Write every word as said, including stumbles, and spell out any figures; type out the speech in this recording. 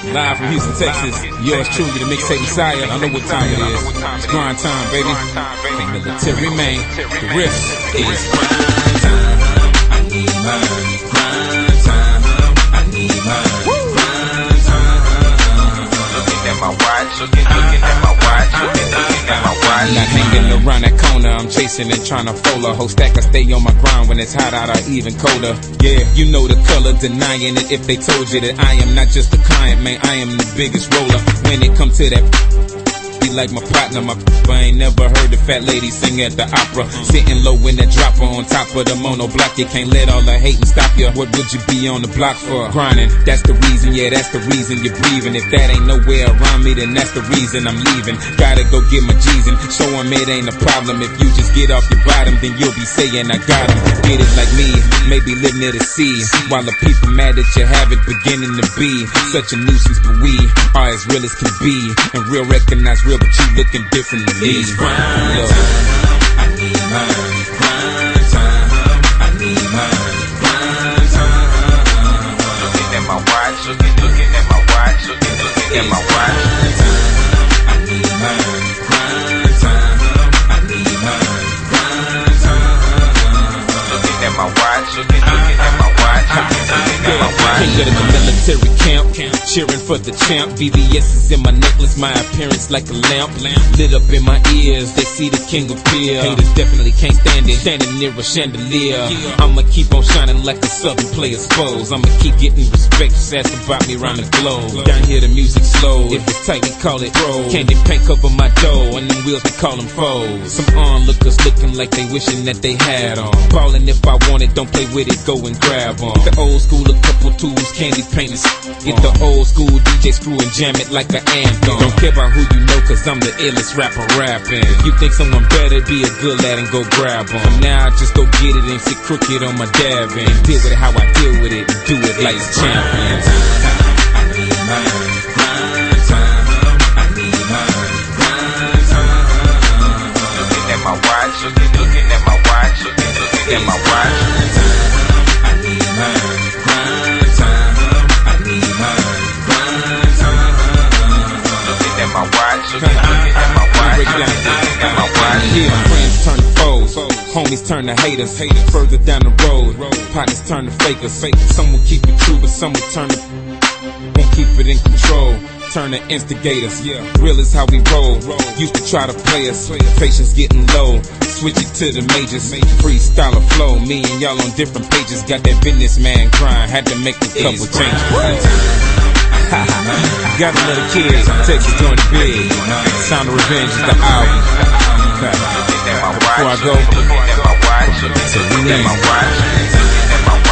Live from Houston, Texas. Yours truly, the mixtape Messiah. I know what time it is. It's grind time, baby. The military man. The riff is grind time. I need mine. Grind time. I need mine. Grind time. Looking at my watch. Looking, looking at my watch. Looking, looking at my watch. Not hanging around that corner. I'm chasing and trying to fold a whole stack. I stay on my grind when it's hot out or even colder. Yeah, you know the color, denying it if they told you that I am not just a client, man, I am the biggest roller. When it comes to that, be like my partner, my I ain't never heard the fat lady sing at the opera. Sitting low in that dropper on top of the mono block. You can't let all the hating stop you. What would you be on the block for? Grinding, that's the reason, yeah, that's the reason you're breathing. If that ain't nowhere around me, then that's the reason I'm leaving. Gotta go get my G's and show them it ain't a problem. If you just get off your bottom, then you'll be saying I got them. Get it like me, maybe live near the sea. While the people mad that you have it beginning to be such a nuisance, but we are as real as can be. And real recognize real, but you looking different to me. It's grind time, I need mine. Grind time, I need mine. Grind time. Looking at my watch, looking, looking at my watch, looking, looking at my watch. Grind time, I need mine. Grind time, I need mine. Grind time. Looking at my watch, looking, looking at my watch, looking, looking at my watch. Can't get in the military camp, cheering for the champ. V V S is in my necklace, my appearance like a lamp. Lit up in my ears, they see the king of fear. Haters definitely can't stand it, standing near a chandelier. I'ma keep on shining like the southern players foes. I'ma keep getting respect, just ask about me around the globe. Down here the music slow, if it's tight we call it pro. Candy paint cover my dough, and them wheels we call them foes. Some onlookers looking like they wishing that they had on. Ballin' if I want it, don't play with it, go and grab on. The old school, a couple tools, candy paint. Get the old school D J screw and jam it like an anthem. Don't care about who you know, cause I'm the illest rapper rapping. If you think someone better, be a good lad and go grab them. For now, just go get it and sit crooked on my dab and deal with it how I deal with it and do it like it's champions. I need mine. Grind time, I need mine. Grind time. Looking at my watch, looking, looking at my watch, looking, looking at my watch. Grind time, I need mine. Grind time, I need mine. Grind time. Looking at my watch, looking, looking at my watch, looking, looking at my watch. Yeah, friends turn to foes, homies turn to haters. Further down the road, partners turn to fakers. Some will keep it true, but some will turn to won't keep it in control. Turn to instigators, yeah. Real is how we roll. Used to try to play us, patience getting low. Switch it to the majors, freestyle or flow. Me and y'all on different pages. Got that businessman grind, had to make a couple changes. Got another kid, Texas doing it big. Sound of Revenge is the album. Before I go, so we need